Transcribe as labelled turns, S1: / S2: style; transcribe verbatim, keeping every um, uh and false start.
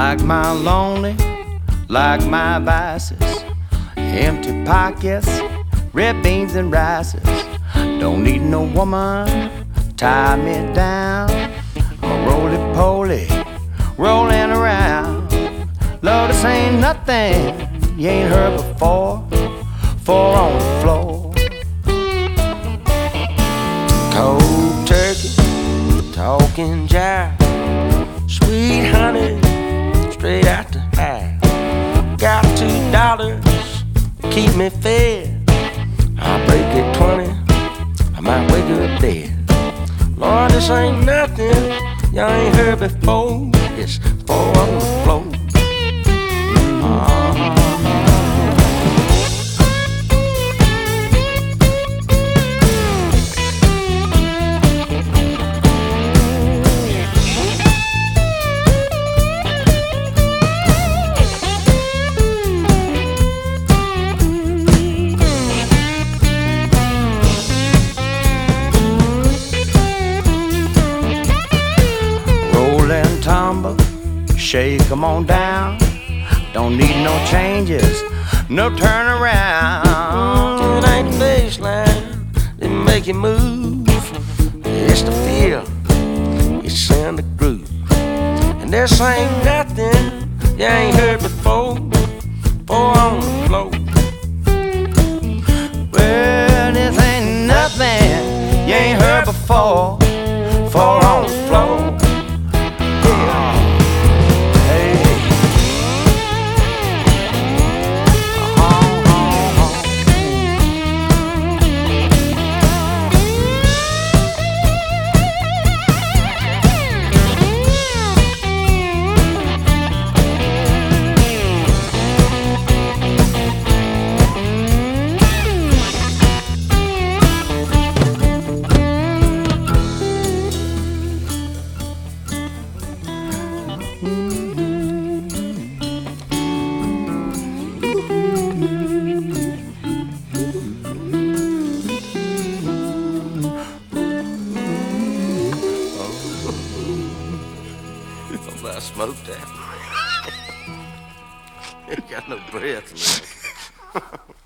S1: Like my lonely, like my vices, empty pockets, red beans and rices. Don't need no woman, tie me down. I'm a roly-poly, rolling around. Lord, this ain't nothing you ain't heard before. Four on the floor. Cold turkey, talking jive, sweet honey, straight out the hive. Got two dollars, keep me fed. I'll break it twenty, I might wake up dead. Lord, this ain't nothing y'all ain't heard before. It's four on the floor. Uh-huh. Tumble, shake 'em on down. Don't need no changes, no turnaround. It ain't the baseline that make you move. It's the feel, it's in the groove. And this ain't nothing you ain't heard before. Four on the floor. Well, this ain't nothing you ain't heard before. Four on the floor. I smoked that. Ain't got no breath left.